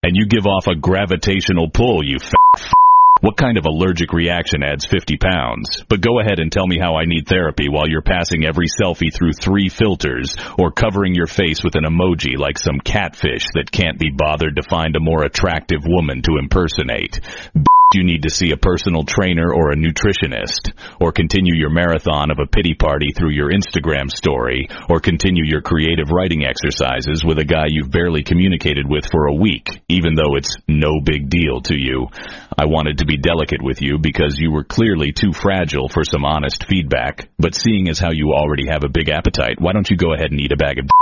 And you give off a gravitational pull, you fat f***. What kind of allergic reaction adds 50 pounds? But go ahead and tell me how I need therapy while you're passing every selfie through 3 filters or covering your face with an emoji like some catfish that can't be bothered to find a more attractive woman to impersonate. You need to see a personal trainer or a nutritionist, or continue your marathon of a pity party through your Instagram story, or continue your creative writing exercises with a guy you've barely communicated with for a week, even though it's no big deal to you. I wanted to be delicate with you because you were clearly too fragile for some honest feedback, but seeing as how you already have a big appetite, why don't you go ahead and eat a bag of